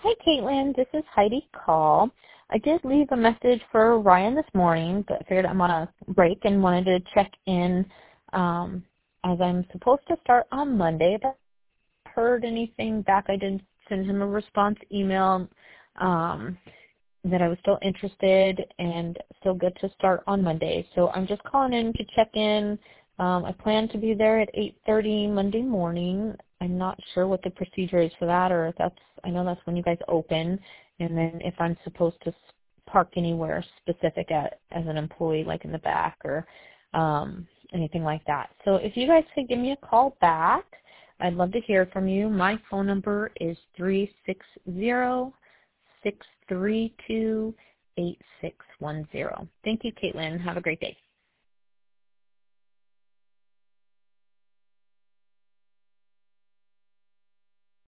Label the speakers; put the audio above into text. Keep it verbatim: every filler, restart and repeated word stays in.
Speaker 1: Hi, Caitlin. This is Heidi Call. I did leave a message for Ryan this morning, but I figured I'm on a break and wanted to check in um, as I'm supposed to start on Monday. But I heard anything back. I did send him a response email um, that I was still interested and still good to start on Monday. So I'm just calling in to check in. Um, I plan to be there at eight thirty Monday morning. I'm not sure what the procedure is for that, or if that's, I know that's when you guys open, and then if I'm supposed to s- park anywhere specific at, as an employee, like in the back or um, anything like that. So if you guys could give me a call back, I'd love to hear from you. My phone number is three six zero, six three two, eight six one zero. Thank you, Caitlin. Have a great day.